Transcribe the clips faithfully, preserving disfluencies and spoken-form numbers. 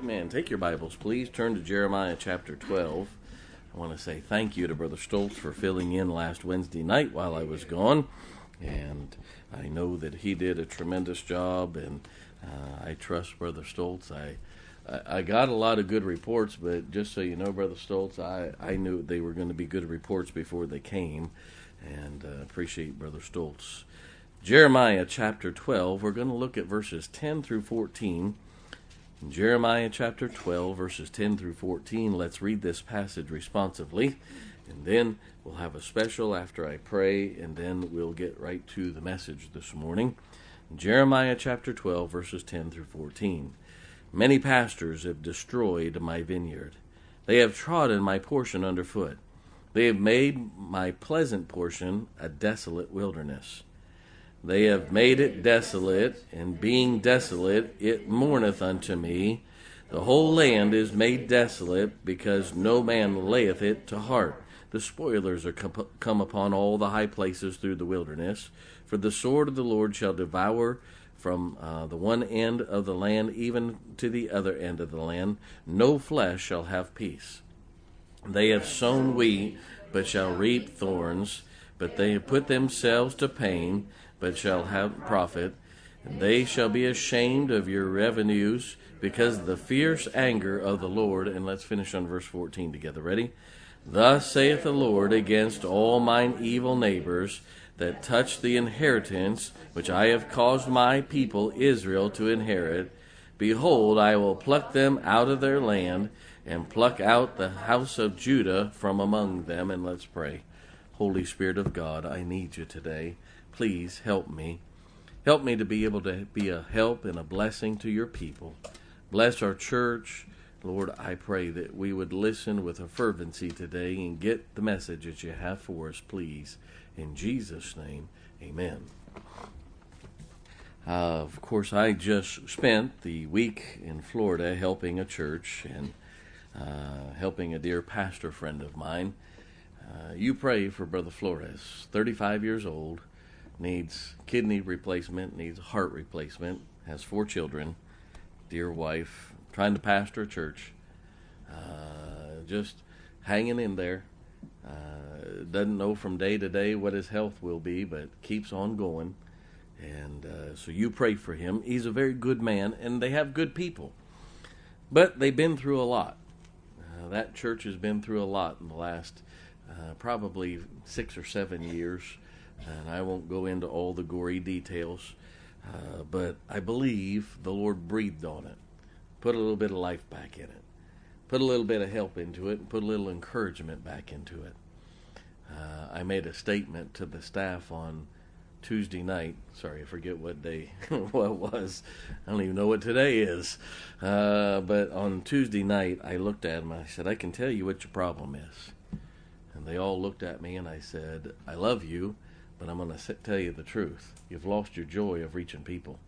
Amen. Take your Bibles, please. Turn to Jeremiah chapter twelve. I want to say thank you to Brother Stoltz for filling in last Wednesday night while I was gone. And I know that he did a tremendous job, and uh, I trust Brother Stoltz. I, I I got a lot of good reports, but just so you know, Brother Stoltz, I, I knew they were going to be good reports before they came, and uh, appreciate Brother Stoltz. Jeremiah chapter twelve, we're going to look at verses ten through fourteen. In Jeremiah chapter twelve, verses ten through fourteen, let's read this passage responsively, and then we'll have a special after I pray, and then we'll get right to the message this morning. Jeremiah chapter twelve, verses ten through fourteen. Many pastors have destroyed my vineyard. They have trodden my portion underfoot. They have made my pleasant portion a desolate wilderness. They have made it desolate, and being desolate, it mourneth unto me. The whole land is made desolate, because no man layeth it to heart. The spoilers are come upon all the high places through the wilderness. For the sword of the Lord shall devour from uh, the one end of the land even to the other end of the land. No flesh shall have peace. They have sown wheat, but shall reap thorns. But they have put themselves to pain, but shall have profit. And they shall be ashamed of your revenues, because of the fierce anger of the Lord. And let's finish on verse fourteen together. Ready? Thus saith the Lord against all mine evil neighbors that touch the inheritance which I have caused my people Israel to inherit. Behold, I will pluck them out of their land, and pluck out the house of Judah from among them. And let's pray. Holy Spirit of God, I need you today. Please help me. Help me to be able to be a help and a blessing to your people. Bless our church. Lord, I pray that we would listen with a fervency today and get the message that you have for us, please. In Jesus' name, amen. Uh, of course, I just spent the week in Florida helping a church and uh, helping a dear pastor friend of mine. Uh, you pray for Brother Flores, thirty-five years old, needs kidney replacement, needs heart replacement, has four children, dear wife, trying to pastor a church, uh, just hanging in there. Uh, doesn't know from day to day what his health will be, but keeps on going. And uh, so you pray for him. He's a very good man, and they have good people. But they've been through a lot. Uh, that church has been through a lot in the last Uh, probably six or seven years, and I won't go into all the gory details, uh, but I believe the Lord breathed on it, put a little bit of life back in it, put a little bit of help into it, and put a little encouragement back into it. Uh, I made a statement to the staff on Tuesday night. Sorry, I forget what day what it was. I don't even know what today is. Uh, but on Tuesday night, I looked at them and I said, I can tell you what your problem is. And they all looked at me, and I said, I love you, but I'm going to tell you the truth. You've lost your joy of reaching people.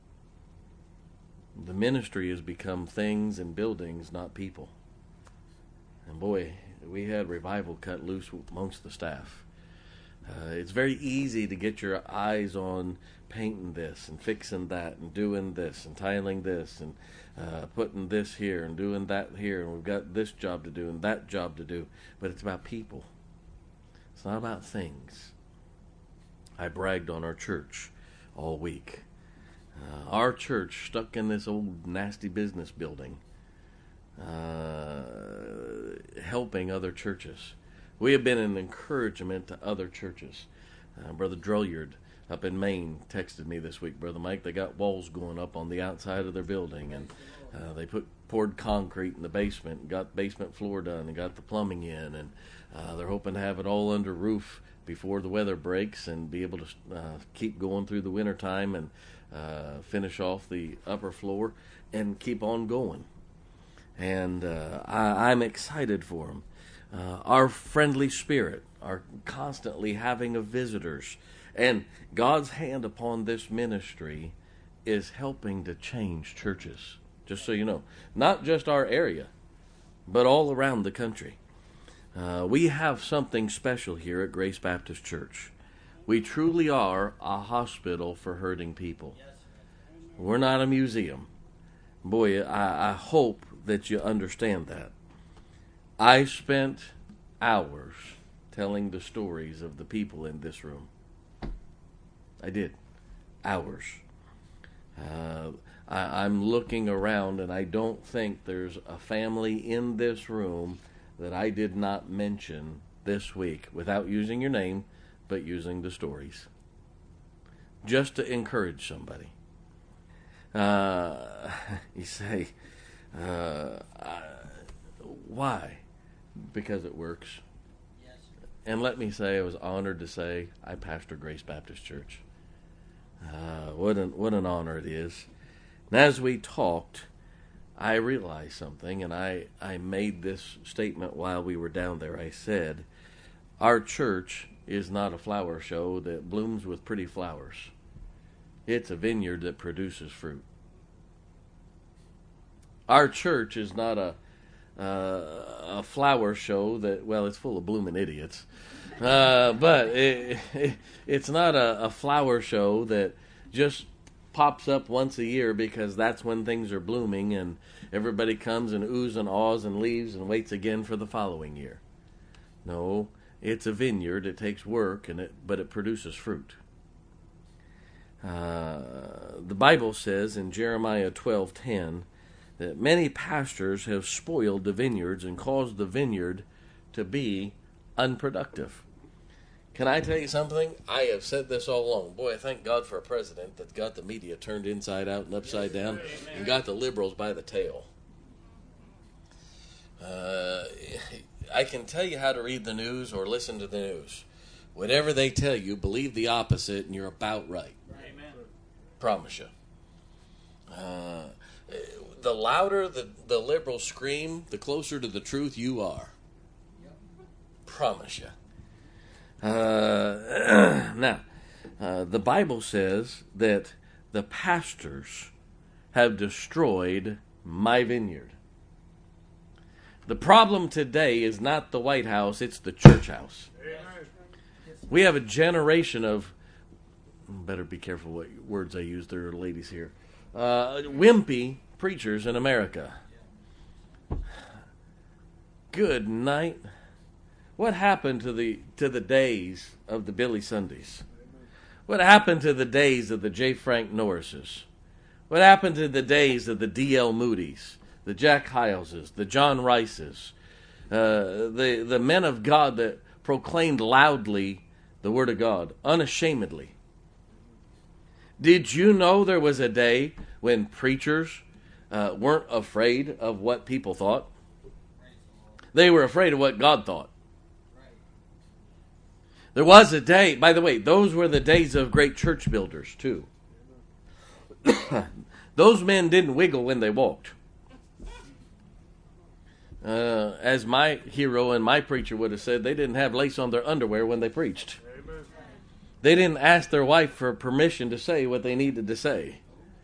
The ministry has become things and buildings, not people. And boy, we had revival cut loose amongst the staff. Uh, it's very easy to get your eyes on painting this and fixing that and doing this and tiling this and uh, putting this here and doing that here, and we've got this job to do and that job to do. But it's about people. It's not about things. I bragged on our church all week. Uh, our church stuck in this old nasty business building, uh, helping other churches. We have been an encouragement to other churches. Uh, Brother Drolliard up in Maine texted me this week, Brother Mike, they got walls going up on the outside of their building, and uh, they put poured concrete in the basement, and got basement floor done, and got the plumbing in, and uh, they're hoping to have it all under roof before the weather breaks and be able to uh, keep going through the winter time and uh, finish off the upper floor and keep on going. And uh, I, I'm excited for them. Uh, our friendly spirit, our constantly having of visitors, and God's hand upon this ministry is helping to change churches, just so you know. Not just our area, but all around the country. Uh, we have something special here at Grace Baptist Church. We truly are a hospital for hurting people. We're not a museum. Boy, I, I hope that you understand that. I spent hours telling the stories of the people in this room. I did. Hours. Uh, I, I'm looking around, and I don't think there's a family in this room that I did not mention this week without using your name, but using the stories. Just to encourage somebody. Uh, you say, uh, uh, why? Because it works. Yes. And let me say, I was honored to say I pastor Grace Baptist Church. Uh, what an what an honor it is. And as we talked, I realized something, and I, I made this statement while we were down there. I said, our church is not a flower show that blooms with pretty flowers. It's a vineyard that produces fruit. Our church is not a uh, a flower show that, well, it's full of blooming idiots. Uh, but it, it, it's not a, a flower show that just pops up once a year because that's when things are blooming and everybody comes and oohs and ahs and leaves and waits again for the following year. No, it's a vineyard. It takes work, and it but it produces fruit. Uh, the Bible says in Jeremiah twelve ten that many pastors have spoiled the vineyards and caused the vineyard to be unproductive. Can I tell you something? I have said this all along. Boy, I thank God for a president that got the media turned inside out and upside down and got the liberals by the tail. Uh, I can tell you how to read the news or listen to the news. Whatever they tell you, believe the opposite and you're about right. Amen. Promise you. Uh, the louder the, the liberals scream, the closer to the truth you are. Yep. Promise you. Uh, now, uh, the Bible says that the pastors have destroyed my vineyard. The problem today is not the White House, it's the church house. We have a generation of, better be careful what words I use, there are ladies here, uh, wimpy preachers in America. Good night. What happened to the to the days of the Billy Sundays? What happened to the days of the J. Frank Norrises? What happened to the days of the D L. Moody's, the Jack Hyleses, the John Rices, uh, the, the men of God that proclaimed loudly the Word of God, unashamedly? Did you know there was a day when preachers uh, weren't afraid of what people thought? They were afraid of what God thought. There was a day, by the way, those were the days of great church builders, too. Those men didn't wiggle when they walked. Uh, as my hero and my preacher would have said, they didn't have lace on their underwear when they preached. Amen. They didn't ask their wife for permission to say what they needed to say.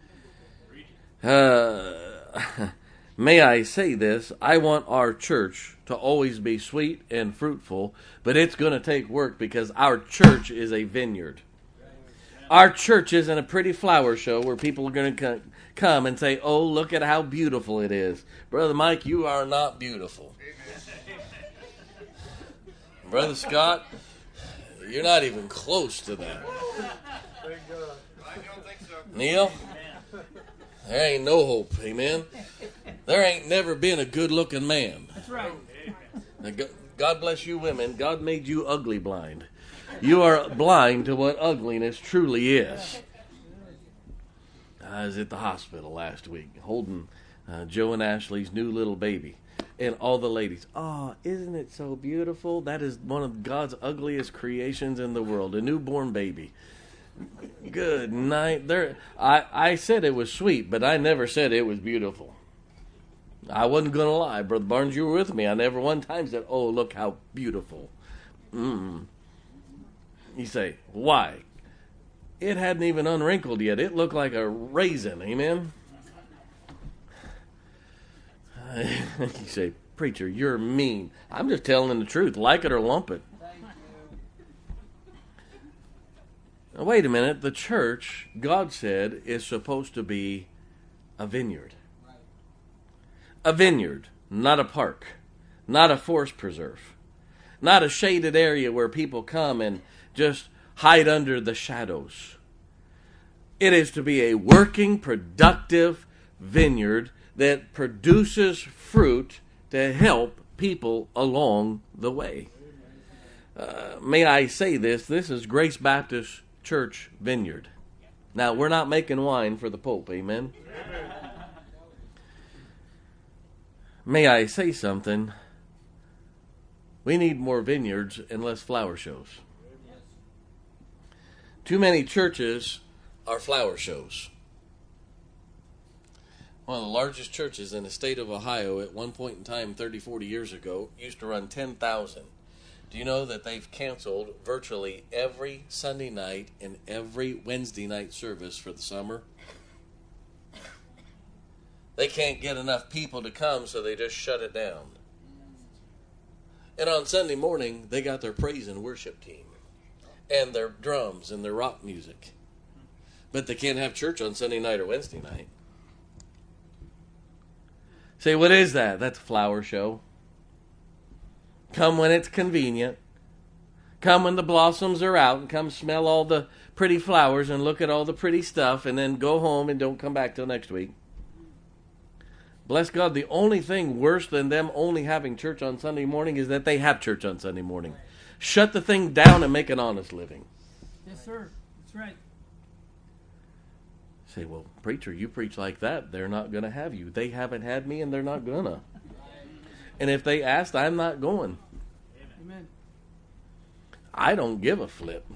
Uh, may I say this? I want our church to always be sweet and fruitful, but it's going to take work because our church is a vineyard. Our church isn't a pretty flower show where people are going to come and say, oh, look at how beautiful it is. Brother Mike, you are not beautiful. Brother Scott, you're not even close to that. Neil, there ain't no hope, amen? There ain't never been a good-looking man. That's right. Now, God bless you women. God made you ugly blind. You are blind to what ugliness truly is. I was at the hospital last week holding uh, Joe and Ashley's new little baby. And all the ladies, oh, isn't it so beautiful? That is one of God's ugliest creations in the world, a newborn baby. Good night. There, I, I said it was sweet, but I never said it was beautiful. I wasn't going to lie. Brother Barnes, you were with me. I never one time said, oh, look how beautiful. Mm. You say, why? It hadn't even unwrinkled yet. It looked like a raisin. Amen? You say, preacher, you're mean. I'm just telling the truth. Like it or lump it. Now, wait a minute. The church, God said, is supposed to be a vineyard. a vineyard, not a park, not a forest preserve, not a shaded area where people come and just hide under the shadows. It is to be a working, productive vineyard that produces fruit to help people along the way. Uh, may I say this? This is Grace Baptist Church Vineyard. Now, we're not making wine for the Pope, amen? May I say something? We need more vineyards and less flower shows. Too many churches are flower shows. One of the largest churches in the state of Ohio at one point in time, thirty, forty years ago, used to run ten thousand. Do you know that they've canceled virtually every Sunday night and every Wednesday night service for the summer? They can't get enough people to come, so they just shut it down. And on Sunday morning, they got their praise and worship team and their drums and their rock music. But they can't have church on Sunday night or Wednesday night. Say, what is that? That's a flower show. Come when it's convenient. Come when the blossoms are out and come smell all the pretty flowers and look at all the pretty stuff and then go home and don't come back till next week. Bless God, the only thing worse than them only having church on Sunday morning is that they have church on Sunday morning. Shut the thing down and make an honest living. Yes, sir. That's right. Say, well, preacher, you preach like that, they're not going to have you. They haven't had me and they're not going to. And if they asked, I'm not going. Amen. I don't give a flip.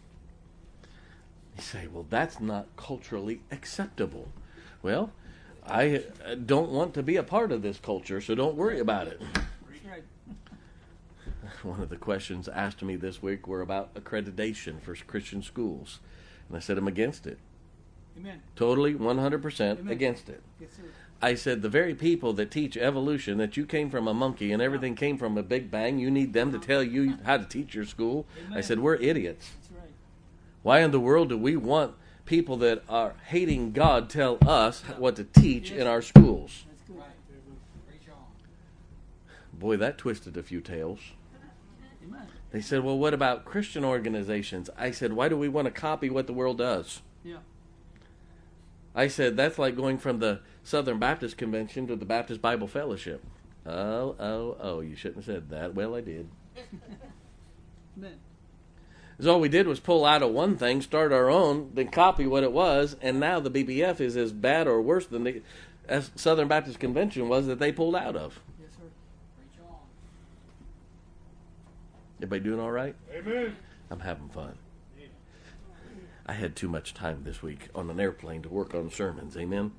You say, well, that's not culturally acceptable. Well, I don't want to be a part of this culture, so don't worry about it. That's right. One of the questions asked me this week were about accreditation for Christian schools. And I said I'm against it. Amen. Totally, one hundred percent Amen. Against it. Yes, sir. I said the very people that teach evolution, that you came from a monkey and everything came from a big bang, you need them to tell you how to teach your school. Amen. I said, we're idiots. That's right. Why in the world do we want people that are hating God tell us what to teach in our schools? That's good. Boy, that twisted a few tails. Amen. They said, well, what about Christian organizations? I said, why do we want to copy what the world does? Yeah. I said, that's like going from the Southern Baptist Convention to the Baptist Bible Fellowship. Oh, oh, oh, you shouldn't have said that. Well, I did. Amen. Because all we did was pull out of one thing, start our own, then copy what it was, and now the B B F is as bad or worse than the as Southern Baptist Convention was that they pulled out of. Yes, sir. Everybody doing all right? Amen. I'm having fun. I had too much time this week on an airplane to work on sermons. Amen.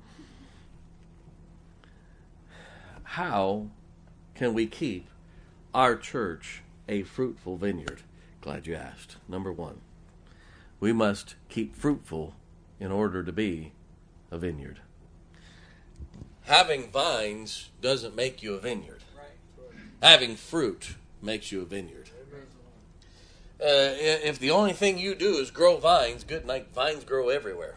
How can we keep our church a fruitful vineyard? Glad you asked. Number one, we must keep fruitful in order to be a vineyard. Having vines doesn't make you a vineyard. Having fruit makes you a vineyard. Uh, if the only thing you do is grow vines, good night, vines grow everywhere.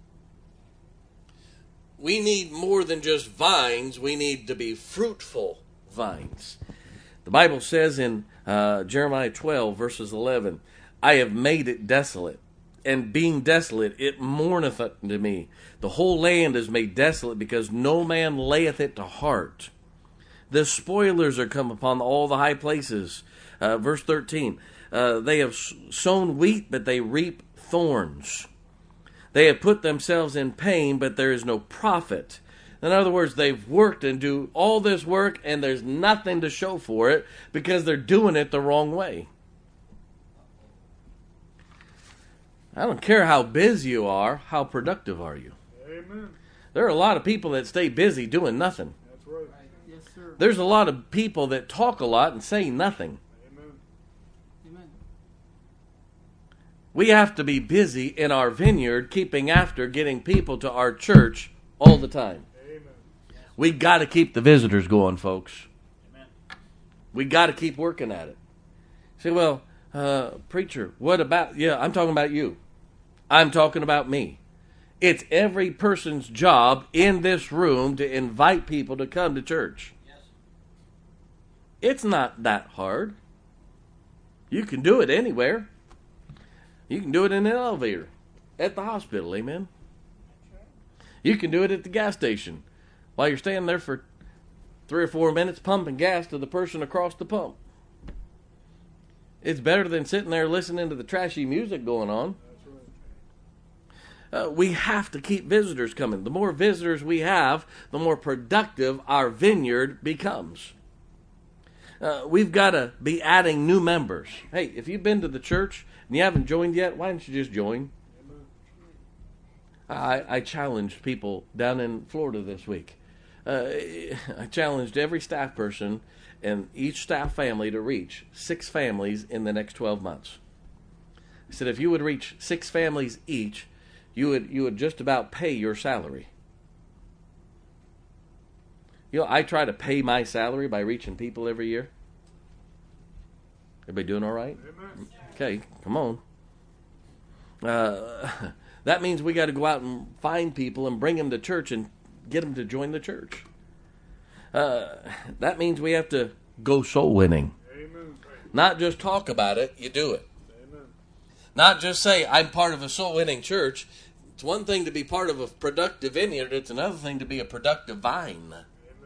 We need more than just vines. We need to be fruitful vines. The Bible says in uh, Jeremiah twelve, verses eleven, I have made it desolate, and being desolate, it mourneth unto me. The whole land is made desolate, because no man layeth it to heart. The spoilers are come upon all the high places. Uh, verse thirteen, uh, they have sown wheat, but they reap thorns. They have put themselves in pain, but there is no profit. In other words, they've worked and do all this work, and there's nothing to show for it because they're doing it the wrong way. I don't care how busy you are, how productive are you? Amen. There are a lot of people that stay busy doing nothing. That's right. Yes, sir. There's a lot of people that talk a lot and say nothing. Amen. Amen. We have to be busy in our vineyard, keeping after getting people to our church all the time. We got to keep the visitors going, folks. Amen. We got to keep working at it. Say, well, uh, preacher, what about, yeah, I'm talking about you. I'm talking about me. It's every person's job in this room to invite people to come to church. Yes. It's not that hard. You can do it anywhere. You can do it in an elevator, at the hospital, amen? You can do it at the gas station while you're standing there for three or four minutes pumping gas to the person across the pump. It's better than sitting there listening to the trashy music going on. Uh, we have to keep visitors coming. The more visitors we have, the more productive our vineyard becomes. Uh, we've got to be adding new members. Hey, if you've been to the church and you haven't joined yet, why don't you just join? I, I challenged people down in Florida this week. Uh, I challenged every staff person and each staff family to reach six families in the next twelve months. I said, if you would reach six families each, you would you would just about pay your salary. You know, I try to pay my salary by reaching people every year. Everybody doing all right? Amen. Okay, come on. Uh, that means we got to go out and find people and bring them to church and get them to join the church. Uh, that means we have to go soul winning. Amen. Not just talk about it, you do it. Amen. Not just say, I'm part of a soul winning church. It's one thing to be part of a productive vineyard. It's another thing to be a productive vine. Amen.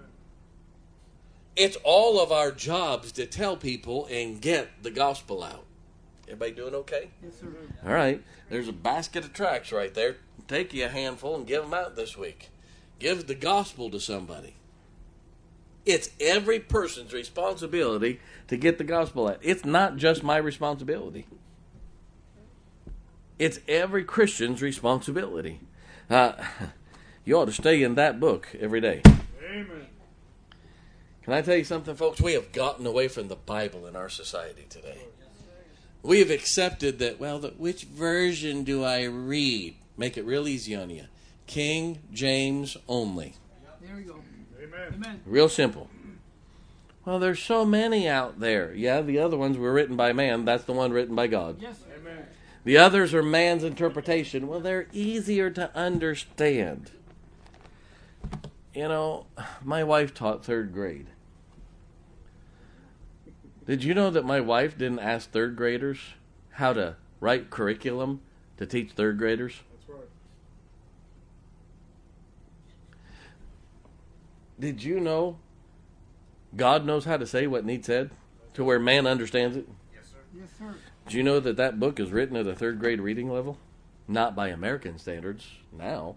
It's all of our jobs to tell people and get the gospel out. Everybody doing okay? Yes, sir. All right. There's a basket of tracts right there. Take you a handful and give them out this week. Give the gospel to somebody. It's every person's responsibility to get the gospel out. It's not just my responsibility. It's every Christian's responsibility. Uh, you ought to stay in that book every day. Amen. Can I tell you something, folks? We have gotten away from the Bible in our society today. We have accepted that, well, the, which version do I read? Make it real easy on you. King James only. There we go. Amen. Amen. Real simple. Well, there's so many out there. Yeah, the other ones were written by man. That's the one written by God. Yes, sir. Amen. The others are man's interpretation. Well, they're easier to understand. You know, my wife taught third grade. Did you know that my wife didn't ask third graders how to write curriculum to teach third graders? That's right. Did you know God knows how to say what needs said to where man understands it? Yes, sir. Yes, sir. Do you know that that book is written at a third grade reading level? Not by American standards now.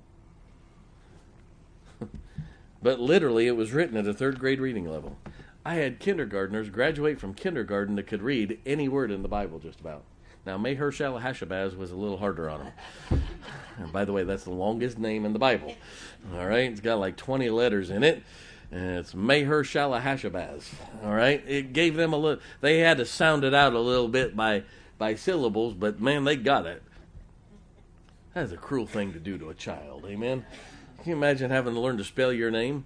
But literally it was written at a third grade reading level. I had kindergartners graduate from kindergarten that could read any word in the Bible just about. Now, Maher-Shalal-Hash-Baz was a little harder on them. And by the way, that's the longest name in the Bible. All right? It's got like twenty letters in it. And it's Maher-Shalal-Hash-Baz. All right? It gave them a little... They had to sound it out a little bit by, by syllables, but man, they got it. That's a cruel thing to do to a child. Amen? Can you imagine having to learn to spell your name?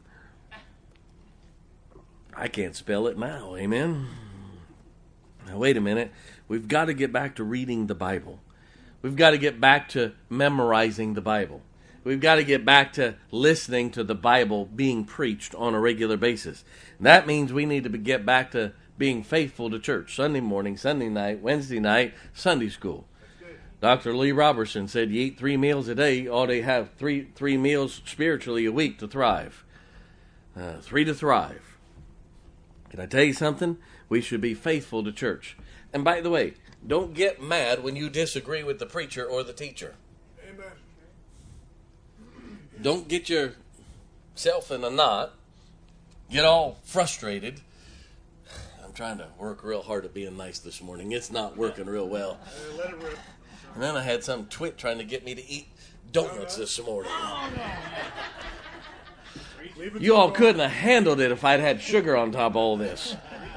I can't spell it now, amen? Now, wait a minute. We've got to get back to reading the Bible. We've got to get back to memorizing the Bible. We've got to get back to listening to the Bible being preached on a regular basis. And that means we need to get back to being faithful to church. Sunday morning, Sunday night, Wednesday night, Sunday school. Doctor Lee Robertson said you eat three meals a day, you ought to have three, three meals spiritually a week to thrive. Uh, three to thrive. Can I tell you something? We should be faithful to church. And by the way, don't get mad when you disagree with the preacher or the teacher. Amen. Don't get yourself in a knot. Get all frustrated. I'm trying to work real hard at being nice this morning. It's not working real well. Hey, let it rip. And then I had some twit trying to get me to eat donuts this morning. Leave it You to all God. couldn't have handled it if I'd had sugar on top of all this.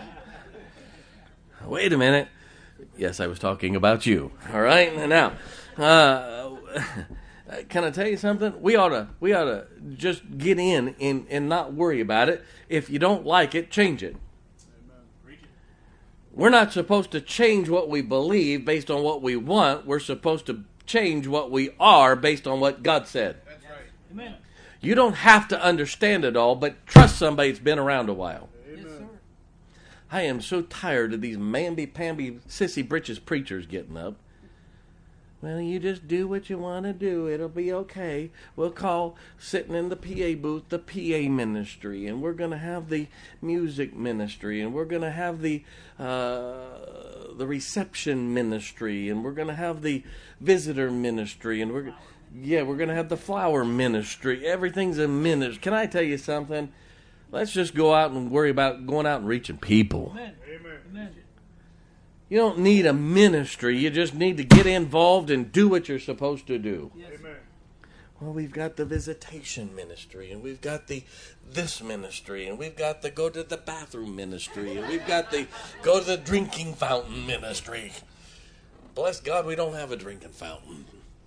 Wait a minute. Yes, I was talking about you. All right? Now, uh, can I tell you something? We ought to we ought to just get in and, and not worry about it. If you don't like it, change it. Amen. Preach it. We're not supposed to change what we believe based on what we want. We're supposed to change what we are based on what God said. That's right. Amen. You don't have to understand it all, but trust somebody that's been around a while. Yes, Amen. sir. I am so tired of these mamby-pamby, sissy-britches preachers getting up. Well, you just do what you want to do. It'll be okay. We'll call sitting in the P A booth the P A ministry, and we're going to have the music ministry, and we're going to have the uh, the reception ministry, and we're going to have the visitor ministry, and we're yeah, we're going to have the flower ministry. Everything's a ministry. Can I tell you something? Let's just go out and worry about going out and reaching people. Amen. Amen. Amen. You don't need a ministry. You just need to get involved and do what you're supposed to do. Yes. Amen. Well, we've got the visitation ministry, and we've got the this ministry, and we've got the go to the bathroom ministry, and we've got the go to the drinking fountain ministry. Bless God, we don't have a drinking fountain.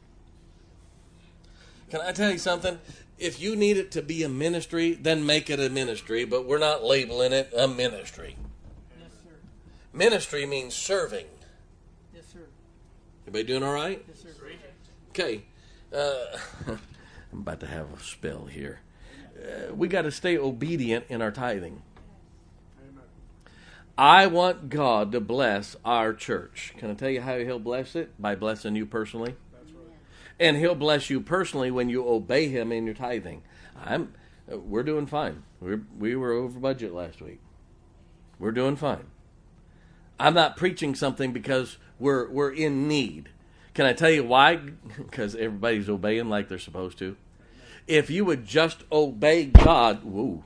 Can I tell you something? If you need it to be a ministry, then make it a ministry, but we're not labeling it a ministry. Yes, sir. Ministry means serving. Yes, sir. Everybody doing all right? Yes, sir. Okay. Uh, I'm about to have a spell here. Uh, we got to stay obedient in our tithing. Amen. I want God to bless our church. Can I tell you how He'll bless it? By blessing you personally. That's right. And He'll bless you personally when you obey Him in your tithing. I'm. uh, We're doing fine. We're, we were over budget last week. We're doing fine. I'm not preaching something because we're we're in need. Can I tell you why? Because everybody's obeying like they're supposed to. If you would just obey God, woo.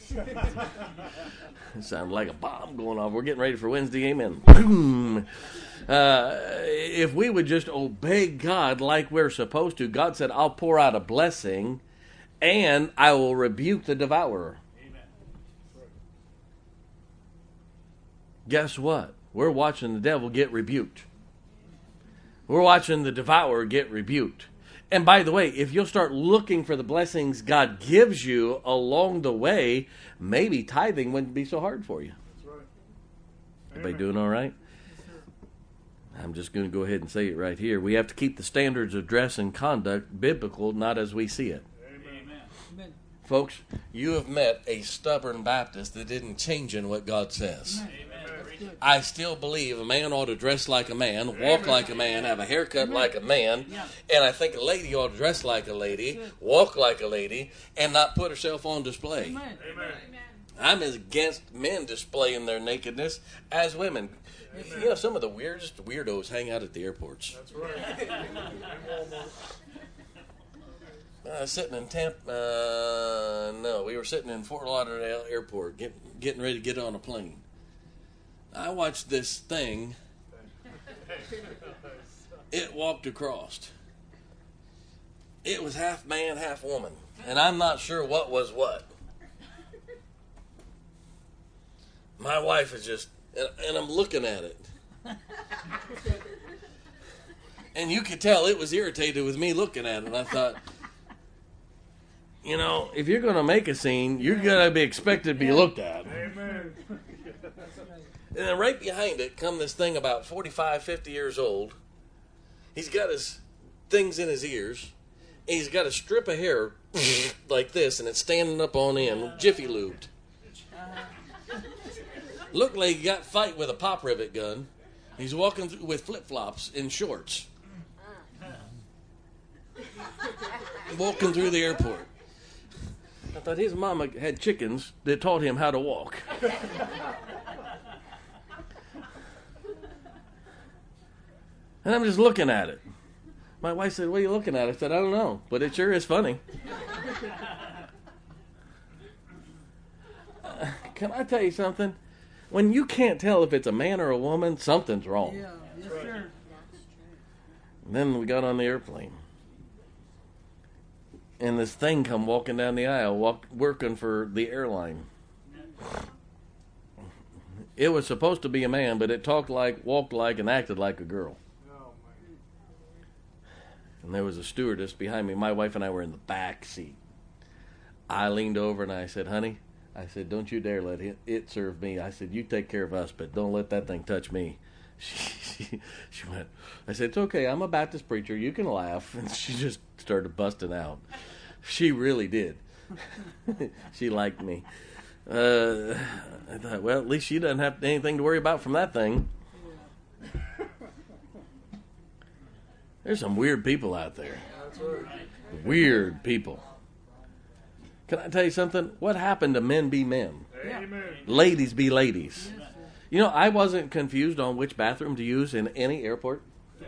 It sounded like a bomb going off. We're getting ready for Wednesday, amen. Boom. Uh, if we would just obey God like we're supposed to, God said, I'll pour out a blessing and I will rebuke the devourer. Amen. Guess what? We're watching the devil get rebuked. We're watching the devourer get rebuked. And by the way, if you'll start looking for the blessings God gives you along the way, maybe tithing wouldn't be so hard for you. That's right. Everybody Amen. doing all right? Yes, sir. I'm just going to go ahead and say it right here. We have to keep the standards of dress and conduct biblical, not as we see it. Amen. Amen. Amen. Folks, you have met a stubborn Baptist that didn't change in what God says. Amen. That's good. I still believe a man ought to dress like a man, walk like a man, have a haircut like a man, Yeah. and I think a lady ought to dress like a lady, walk like a lady, and not put herself on display. Amen. Amen. I'm as against men displaying their nakedness as women. You know, some of the weirdest weirdos hang out at the airports. That's right. Uh, sitting in Tampa, uh, no, we were sitting in Fort Lauderdale Airport, get, getting ready to get on a plane. I watched this thing. It walked across. It was half man, half woman, and I'm not sure what was what. My wife is just, and, and I'm looking at it. And you could tell it was irritated with me looking at it. And I thought, you know, if you're going to make a scene, you're going to be expected to be looked at. Amen. And then right behind it come this thing about forty-five, fifty years old. He's got his things in his ears. And he's got a strip of hair like this, and it's standing up on end, jiffy lubed. Looked like he got fight with a pop rivet gun. He's walking through with flip-flops in shorts. Walking through the airport. I thought his mama had chickens that taught him how to walk. And I'm just looking at it. My wife said, what are you looking at? I said, I don't know, but it sure is funny. Uh, can I tell you something? When you can't tell if it's a man or a woman, something's wrong. Yeah. Yes, sir. And then we got on the airplane. And this thing come walking down the aisle, walk, working for the airline. It was supposed to be a man, but it talked like, walked like, and acted like a girl. Oh, my. And there was a stewardess behind me. My wife and I were in the back seat. I leaned over and I said, honey, I said, don't you dare let it, it serve me. I said, you take care of us, but don't let that thing touch me. She, she, she went, I said, it's okay, I'm a Baptist preacher, you can laugh. And she just started busting out. She really did. She liked me. Uh, I thought, well, at least she doesn't have anything to worry about from that thing. There's some weird people out there. That's right. Weird people. Can I tell you something? What happened to men be men? Amen. Ladies be ladies. You know, I wasn't confused on which bathroom to use in any airport.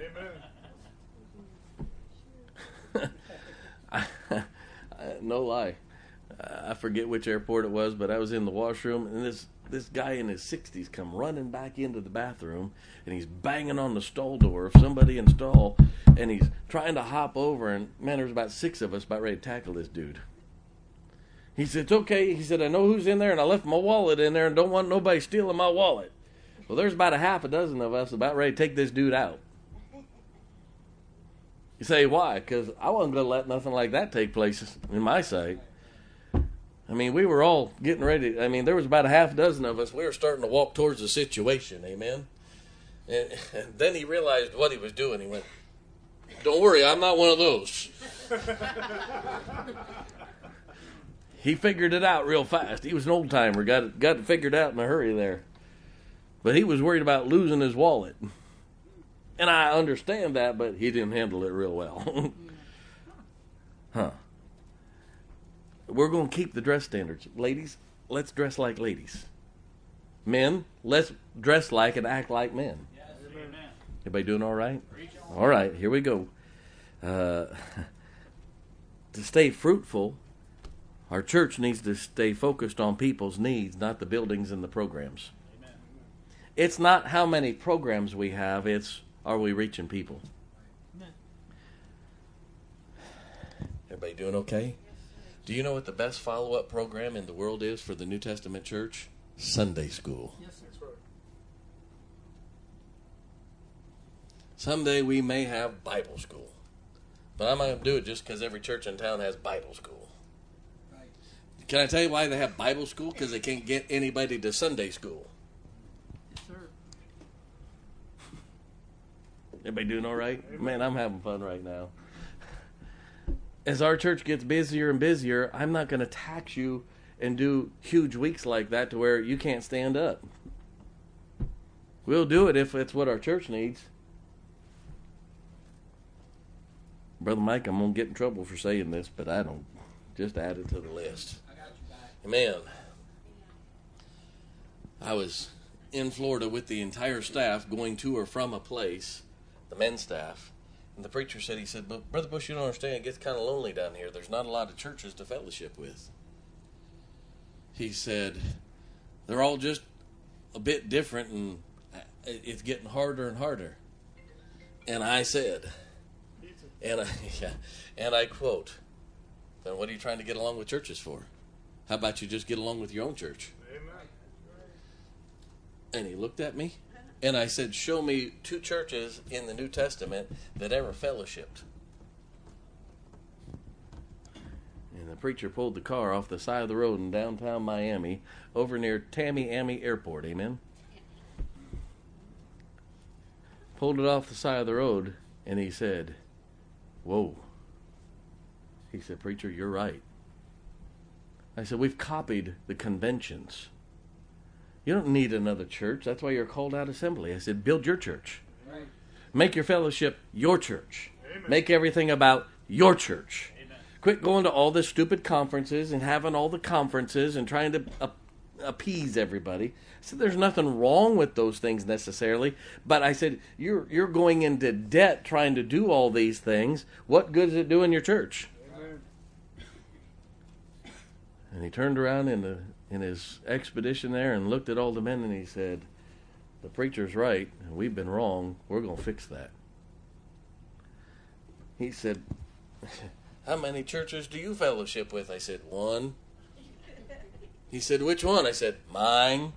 Amen. I, I, no lie. I forget which airport it was, but I was in the washroom, and this, this guy in his sixties come running back into the bathroom, and he's banging on the stall door of somebody in stall, and he's trying to hop over, and man, there's about six of us about ready to tackle this dude. He said, it's okay. He said, I know who's in there, and I left my wallet in there and don't want nobody stealing my wallet. Well, there's about a half a dozen of us about ready to take this dude out. You say, why? Because I wasn't going to let nothing like that take place in my sight. I mean, we were all getting ready. I mean, there was about a half dozen of us. We were starting to walk towards the situation, amen? And, and then he realized what he was doing. He went, don't worry, I'm not one of those. He figured it out real fast. He was an old-timer, got it, got it figured out in a hurry there. But he was worried about losing his wallet. And I understand that, but he didn't handle it real well. Huh. We're going to keep the dress standards. Ladies, let's dress like ladies. Men, let's dress like and act like men. Yes, amen. Everybody doing all right? All right, here we go. Uh, to stay fruitful, our church needs to stay focused on people's needs, not the buildings and the programs. Amen. It's not how many programs we have, it's are we reaching people? Amen. Everybody doing okay? Do you know what the best follow-up program in the world is for the New Testament church? Sunday school. Yes, sir. That's right. Someday we may have Bible school. But I'm not going to do it just because every church in town has Bible school. Right. Can I tell you why they have Bible school? Because they can't get anybody to Sunday school. Yes, sir. Everybody doing all right? Man, I'm having fun right now. As our church gets busier and busier, I'm not going to tax you and do huge weeks like that to where you can't stand up. We'll do it if it's what our church needs. Brother Mike, I'm going to get in trouble for saying this, but I don't. Just add it to the list. I got you back. Amen. I was in Florida with the entire staff going to or from a place, the men's staff, and the preacher said, he said, but Brother Bush, you don't understand, it gets kind of lonely down here. There's not a lot of churches to fellowship with. He said, they're all just a bit different, and it's getting harder and harder. And I said, and I, yeah, and I quote, then what are you trying to get along with churches for? How about you just get along with your own church? Amen. And he looked at me, and I said, show me two churches in the New Testament that ever fellowshipped. And the preacher pulled the car off the side of the road in downtown Miami, over near Tamiami Airport, amen? Pulled it off the side of the road, and he said, whoa. He said, preacher, you're right. I said, we've copied the conventions. You don't need another church. That's why you're called out assembly. I said, build your church. Right. Make your fellowship your church. Amen. Make everything about your church. Amen. Quit going to all the stupid conferences and having all the conferences and trying to uh, appease everybody. I said, there's nothing wrong with those things necessarily. But I said, you're you're going into debt trying to do all these things. What good is it doing your church? Amen. And he turned around in the in his expedition there and looked at all the men and he said, the preacher's right, and we've been wrong. We're going to fix that. He said, how many churches do you fellowship with? I said, one. He said, which one? I said, mine.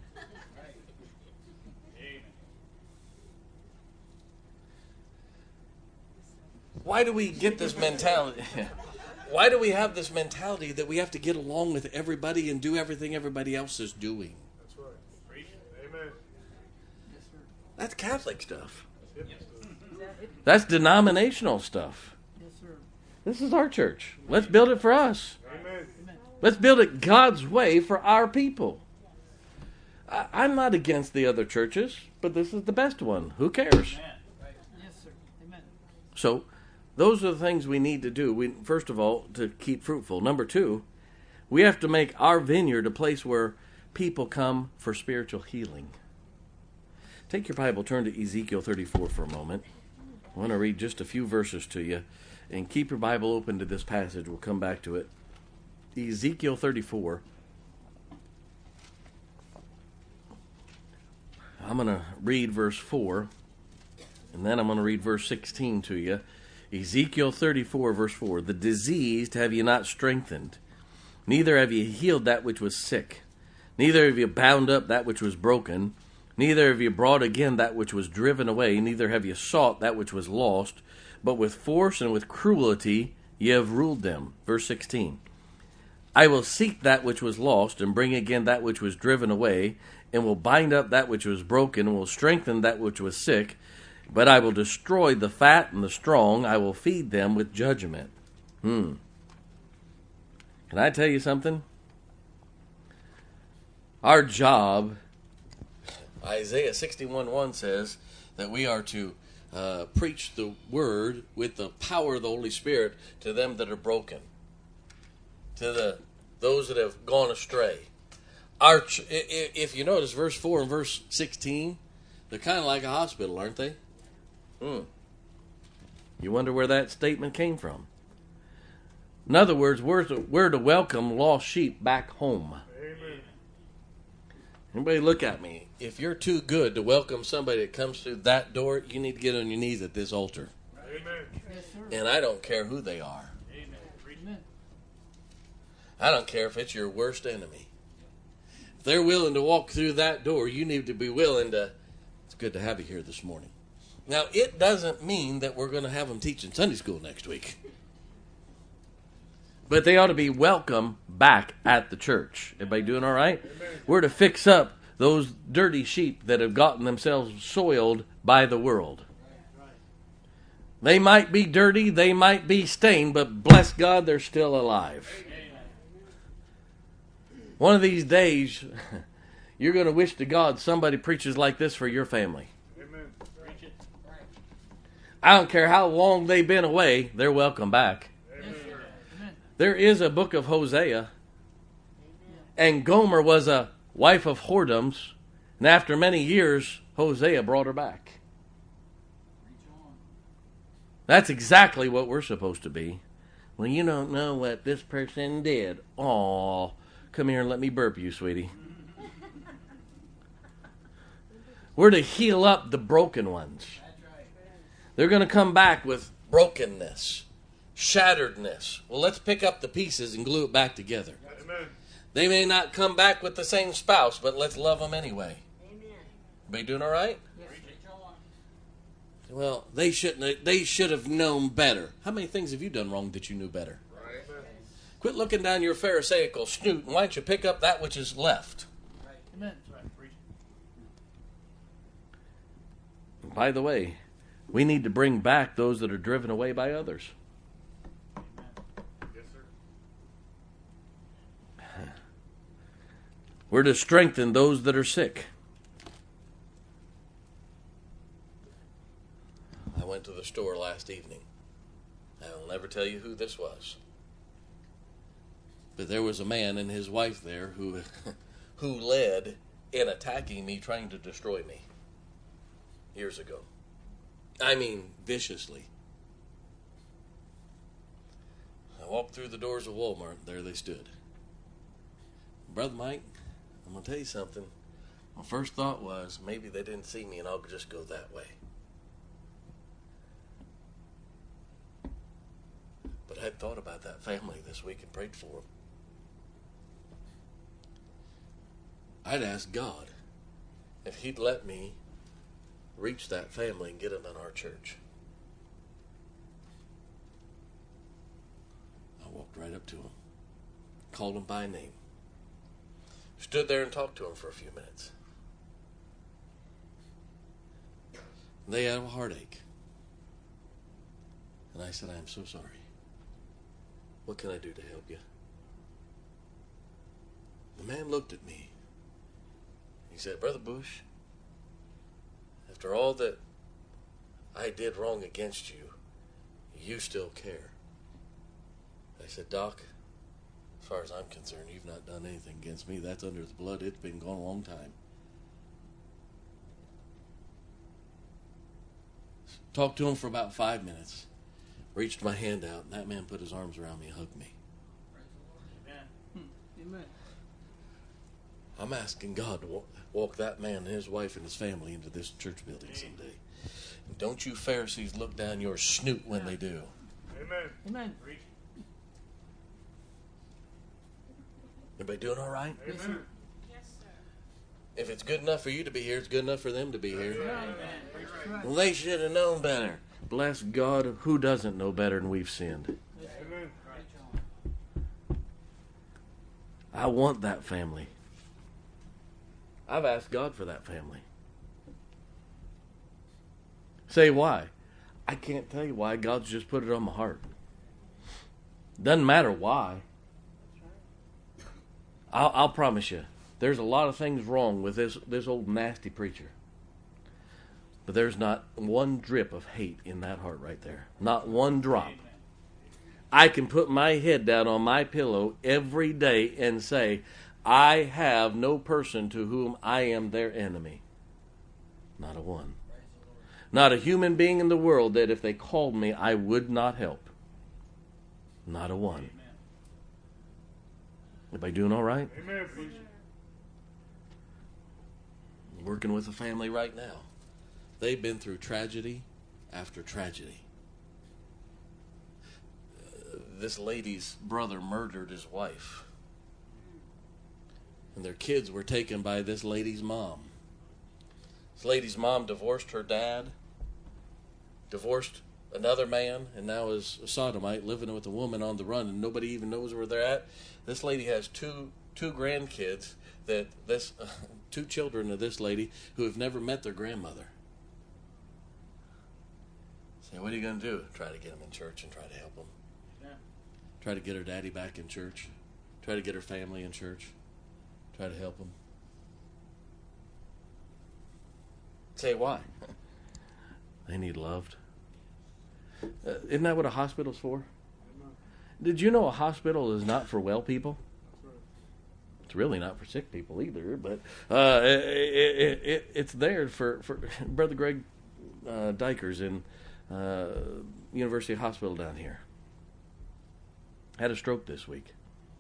Why do we get this mentality? Why do we have this mentality that we have to get along with everybody and do everything everybody else is doing? That's right. Amen. Yes, sir. That's Catholic stuff. Is that it? That's denominational stuff. Yes, sir. This is our church. Let's build it for us. Amen. Let's build it God's way for our people. I, I'm not against the other churches, but this is the best one. Who cares? Yes, sir. Amen. So those are the things we need to do. We, first of all, to keep fruitful. Number two, we have to make our vineyard a place where people come for spiritual healing. Take your Bible, turn to Ezekiel thirty-four for a moment. I want to read just a few verses to you. And keep your Bible open to this passage. We'll come back to it. Ezekiel thirty-four. I'm going to read verse four. And then I'm going to read verse sixteen to you. Ezekiel thirty-four, verse four. The diseased have you not strengthened, neither have you healed that which was sick, neither have you bound up that which was broken, neither have you brought again that which was driven away, neither have you sought that which was lost, but with force and with cruelty ye have ruled them. Verse sixteen. I will seek that which was lost, and bring again that which was driven away, and will bind up that which was broken, and will strengthen that which was sick. But I will destroy the fat and the strong. I will feed them with judgment. Hmm. Can I tell you something? Our job, Isaiah sixty-one one says that we are to uh, preach the word with the power of the Holy Spirit to them that are broken, to the those that have gone astray. Our ch- if you notice verse four and verse sixteen, they're kind of like a hospital, aren't they? Hmm. You wonder where that statement came from. In other words, we're to, we're to welcome lost sheep back home. Amen. Everybody look at me. If you're too good to welcome somebody that comes through that door, you need to get on your knees at this altar. Amen. Yes, sir. And I don't care who they are. Amen. I don't care if it's your worst enemy. If they're willing to walk through that door, you need to be willing to. It's good to have you here this morning. Now, it doesn't mean that we're going to have them teaching Sunday school next week. But they ought to be welcome back at the church. Everybody doing all right? Amen. We're to fix up those dirty sheep that have gotten themselves soiled by the world. They might be dirty, they might be stained, but bless God, they're still alive. One of these days, you're going to wish to God somebody preaches like this for your family. Amen. I don't care how long they've been away, they're welcome back. Yes, sir. Amen. There is a book of Hosea, and Gomer was a wife of whoredoms, and after many years, Hosea brought her back. That's exactly what we're supposed to be. Well, you don't know what this person did. Aw, come here and let me burp you, sweetie. We're to heal up the broken ones. They're going to come back with brokenness, shatteredness. Well, let's pick up the pieces and glue it back together. Amen. They may not come back with the same spouse, but let's love them anyway. Amen. Everybody doing all right? Yes, sir. Well, they shouldn't. They should have known better. How many things have you done wrong that you knew better? Right. Quit looking down your pharisaical snoot, and why don't you pick up that which is left? Amen. And by the way, we need to bring back those that are driven away by others. Yes, sir. We're to strengthen those that are sick. I went to the store last evening. I will never tell you who this was. But there was a man and his wife there who who led in attacking me, trying to destroy me years ago. I mean, viciously. I walked through the doors of Walmart. There they stood. Brother Mike, I'm going to tell you something. My first thought was, maybe they didn't see me and I'll just go that way. But I'd thought about that family this week and prayed for them. I'd asked God if He'd let me reach that family and get them in our church. I walked right up to them, called them by name, stood there and talked to them for a few minutes. They had a heartache. And I said, I am so sorry. What can I do to help you? The man looked at me. He said, Brother Bush, after all that I did wrong against you, you still care. I said, Doc, as far as I'm concerned, you've not done anything against me. That's under the blood. It's been gone a long time. Talked to him for about five minutes. Reached my hand out, and that man put his arms around me and hugged me. Amen. Amen. I'm asking God to walk, walk that man and his wife and his family into this church building someday. And don't you Pharisees look down your snoot when they do. Amen. Amen. Everybody doing all right? Yes, sir. Amen. Yes, sir. If it's good enough for you to be here, it's good enough for them to be here. Amen. Right. Well, they should have known better. Bless God, who doesn't know better than we've sinned? Amen. I want that family. I've asked God for that family. Say why? I can't tell you why. God's just put it on my heart. Doesn't matter why. I'll, I'll promise you, there's a lot of things wrong with this, this old nasty preacher. But there's not one drip of hate in that heart right there. Not one drop. I can put my head down on my pillow every day and say, I have no person to whom I am their enemy. Not a one. Not a human being in the world that if they called me, I would not help. Not a one. Everybody doing all right? Amen. Working with a family right now. They've been through tragedy after tragedy. Uh, this lady's brother murdered his wife. And their kids were taken by this lady's mom. This lady's mom divorced her dad, divorced another man, and now is a sodomite living with a woman on the run, and nobody even knows where they're at. This lady has two two grandkids that this uh, two children of this lady who have never met their grandmother. Say, what are you going to do? Try to get them in church and try to help them. Yeah. Try to get her daddy back in church. Try to get her family in church. Try to help them. Say why? They need loved. Uh, isn't that what a hospital's for? Did you know a hospital is not for well people? It's really not for sick people either, but uh, it, it, it, it's there for, for Brother Greg uh, Dykers in uh, University Hospital down here. Had a stroke this week.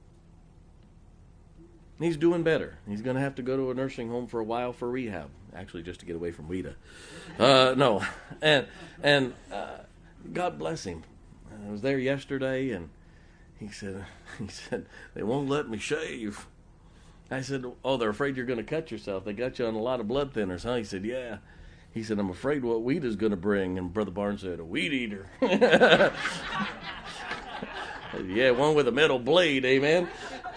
He's doing better. He's going to have to go to a nursing home for a while for rehab, actually just to get away from WIDA. Uh, no, and and uh, God bless him. I was there yesterday, and he said, he said, they won't let me shave. I said, oh, they're afraid you're going to cut yourself. They got you on a lot of blood thinners, huh? He said, yeah. He said, I'm afraid what weed is going to bring. And Brother Barnes said, a weed eater. Yeah, one with a metal blade, amen.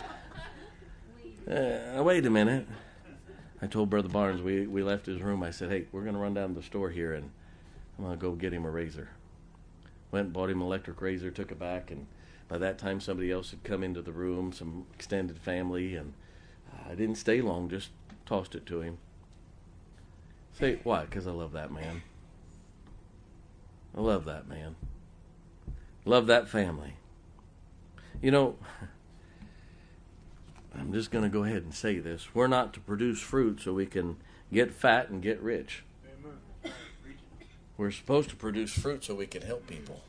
Uh, wait a minute. I told Brother Barnes, we, we left his room. I said, hey, we're going to run down to the store here, and I'm going to go get him a razor. Went and bought him an electric razor, took it back, and by that time somebody else had come into the room, some extended family, and I didn't stay long, just tossed it to him. Say, why? Because I love that man. I love that man. Love that family. You know, I'm just going to go ahead and say this. We're not to produce fruit so we can get fat and get rich. Amen. We're supposed to produce fruit so we can help people.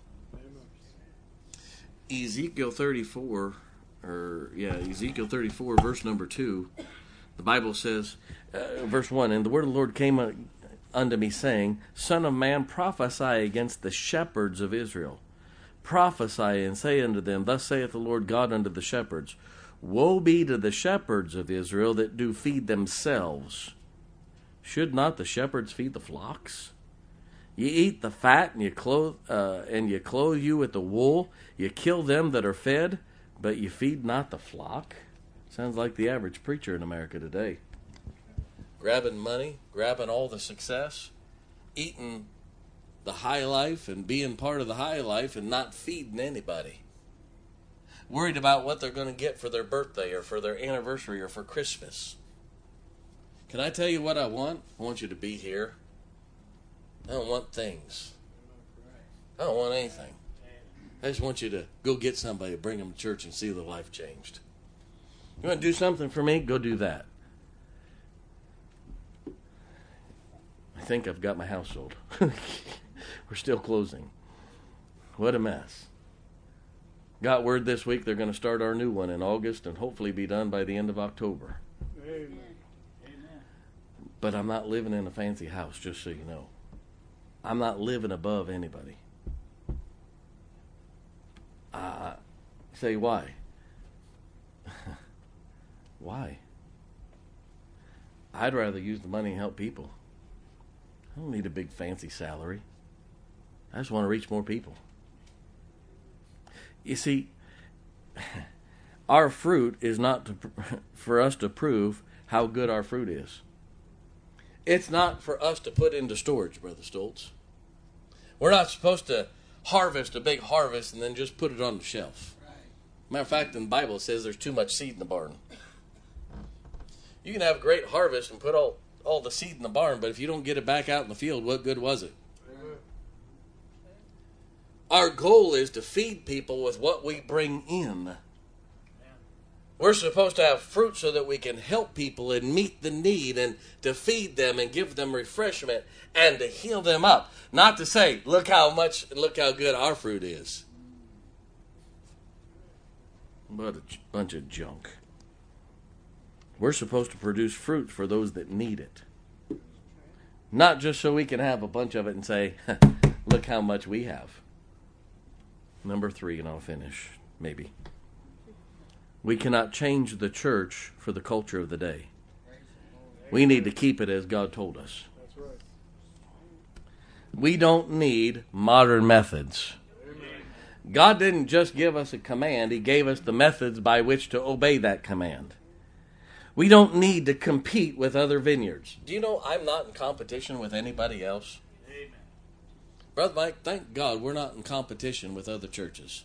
Amen. Ezekiel thirty-four, or yeah, Ezekiel thirty-four, verse number two, the Bible says, uh, verse one, and the word of the Lord came unto me, saying, Son of man, prophesy against the shepherds of Israel. Prophesy and say unto them, Thus saith the Lord God unto the shepherds, Woe be to the shepherds of Israel that do feed themselves. Should not the shepherds feed the flocks? Ye eat the fat, and ye clothe, uh, and ye clothe you with the wool. Ye kill them that are fed, but ye feed not the flock. Sounds like the average preacher in America today. Grabbing money, grabbing all the success, eating the high life and being part of the high life and not feeding anybody. Worried about what they're going to get for their birthday or for their anniversary or for Christmas. Can I tell you what I want? I want you to be here. I don't want things. I don't want anything. I just want you to go get somebody, bring them to church and see their life changed. You want to do something for me? Go do that. I think I've got my house sold. We're still closing. What a mess. Got word this week they're going to start our new one in August and hopefully be done by the end of October. Amen. But I'm not living in a fancy house, just so you know. I'm not living above anybody. Uh, say why? Why? I'd rather use the money and help people. I don't need a big fancy salary. I just want to reach more people. You see, our fruit is not to, for us to prove how good our fruit is. It's not for us to put into storage, Brother Stoltz. We're not supposed to harvest a big harvest and then just put it on the shelf. Matter of fact, in the Bible it says there's too much seed in the barn. You can have a great harvest and put all, all the seed in the barn, but if you don't get it back out in the field, what good was it? Amen. Our goal is to feed people with what we bring in. We're supposed to have fruit so that we can help people and meet the need and to feed them and give them refreshment and to heal them up. Not to say, look how much, look how good our fruit is. What a bunch of junk. We're supposed to produce fruit for those that need it. Not just so we can have a bunch of it and say, look how much we have. Number three, and I'll finish, maybe. We cannot change the church for the culture of the day. We need to keep it as God told us. That's right. We don't need modern methods. Amen. God didn't just give us a command. He gave us the methods by which to obey that command. We don't need to compete with other vineyards. Do you know I'm not in competition with anybody else? Amen. Brother Mike, thank God we're not in competition with other churches.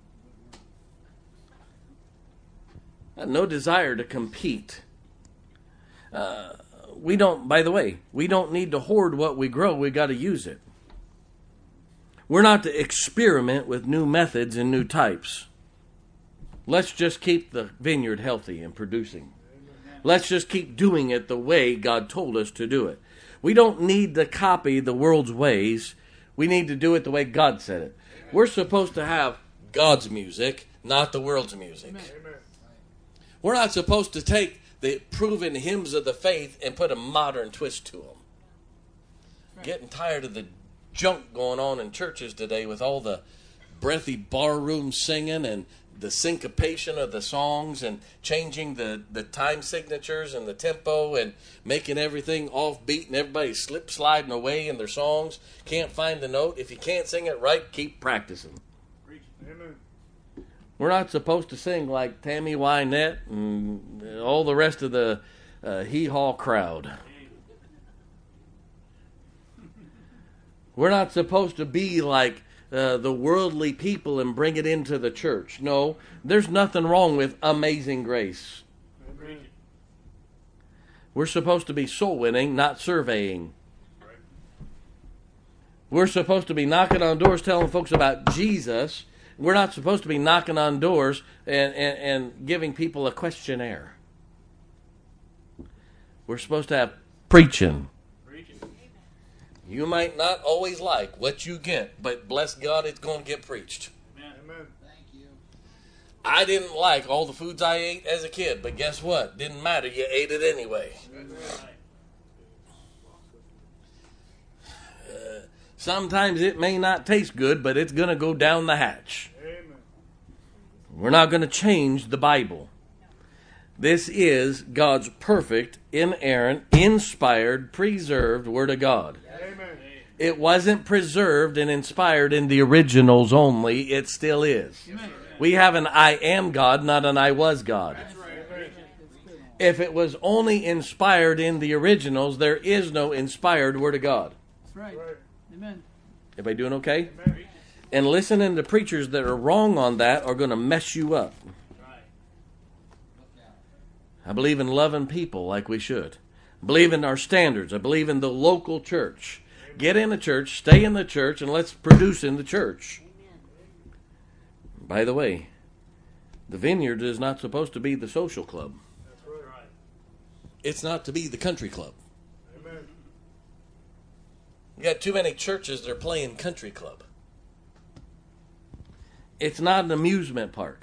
I have no desire to compete. Uh, we don't, by the way, we don't need to hoard what we grow. We got to use it. We're not to experiment with new methods and new types. Let's just keep the vineyard healthy and producing. Let's just keep doing it the way God told us to do it. We don't need to copy the world's ways. We need to do it the way God said it. We're supposed to have God's music, not the world's music. Amen. We're not supposed to take the proven hymns of the faith and put a modern twist to them. Right. Getting tired of the junk going on in churches today with all the breathy barroom singing and the syncopation of the songs and changing the, the time signatures and the tempo and making everything offbeat and everybody slip sliding away in their songs. Can't find the note. If you can't sing it right, keep practicing. Amen. We're not supposed to sing like Tammy Wynette and all the rest of the uh, hee-haw crowd. We're not supposed to be like uh, the worldly people and bring it into the church. No, there's nothing wrong with Amazing Grace. Amen. We're supposed to be soul winning, not surveying. We're supposed to be knocking on doors telling folks about Jesus. We're not supposed to be knocking on doors and, and, and giving people a questionnaire. We're supposed to have preaching. Preaching. You might not always like what you get, but bless God, it's going to get preached. Amen. Amen. Thank you. I didn't like all the foods I ate as a kid, but guess what? Didn't matter. You ate it anyway. Amen. Uh, sometimes it may not taste good, but it's going to go down the hatch. Amen. We're not going to change the Bible. This is God's perfect, inerrant, inspired, preserved Word of God. Amen. It wasn't preserved and inspired in the originals only. It still is. Amen. We have an I am God, not an I was God. That's right. If it was only inspired in the originals, there is no inspired Word of God. right. Right. Amen. Everybody doing okay? Amen. And listening to preachers that are wrong on that are going to mess you up. I believe in loving people like we should. I believe in our standards. I believe in the local church. Get in the church, stay in the church, and let's produce in the church. By the way, the Vineyard is not supposed to be the social club. That's right. It's not to be the country club. Amen. You got too many churches that are playing country club. It's not an amusement park.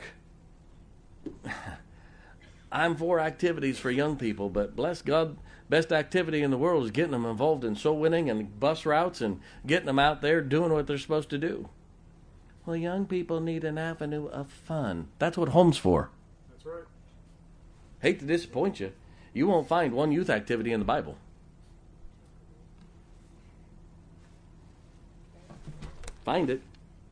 I'm for activities for young people, but bless God, best activity in the world is getting them involved in soul winning and bus routes and getting them out there doing what they're supposed to do. Well, young people need an avenue of fun. That's what home's for. That's right. Hate to disappoint you. You won't find one youth activity in the Bible. Find it.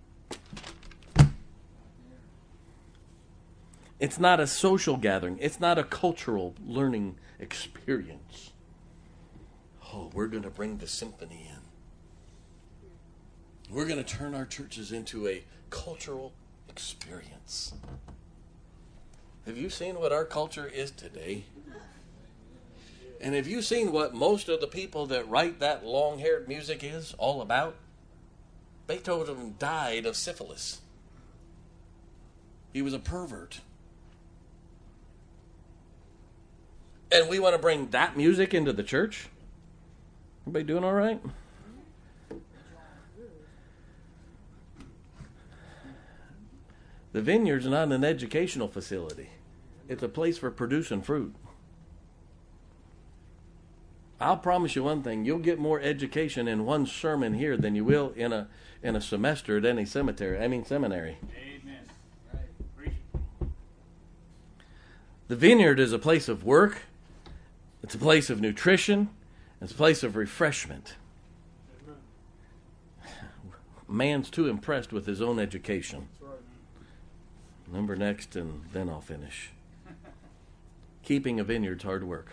It's not a social gathering. It's not a cultural learning experience. Oh, we're going to bring the symphony in. We're going to turn our churches into a cultural experience. Have you seen what our culture is today? And have you seen what most of the people that write that long-haired music is all about? Beethoven died of syphilis. He was a pervert. And we want to bring that music into the church? Everybody doing all right? The Vineyard's not an educational facility. It's a place for producing fruit. I'll promise you one thing. You'll get more education in one sermon here than you will in a in a semester at any cemetery. I mean seminary. Amen. Right. Preach. The Vineyard is a place of work. It's a place of nutrition. It's a place of refreshment. Amen. Man's too impressed with his own education. That's right. Number next, and then I'll finish. Keeping a vineyard's hard work.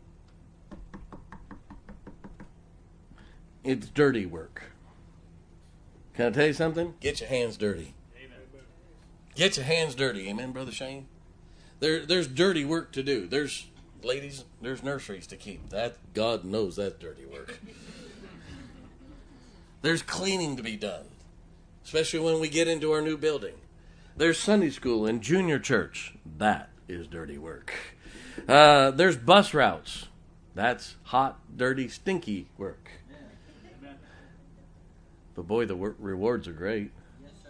It's dirty work. Can I tell you something? Get your hands dirty. Amen. Get your hands dirty. Amen, Brother Shane? There, there's dirty work to do. There's, ladies, there's nurseries to keep. That, God knows that's dirty work. There's cleaning to be done, especially when we get into our new building. There's Sunday school and junior church. That is dirty work. Uh, there's bus routes. That's hot, dirty, stinky work. Amen. But boy, the wor- rewards are great. Yes, sir,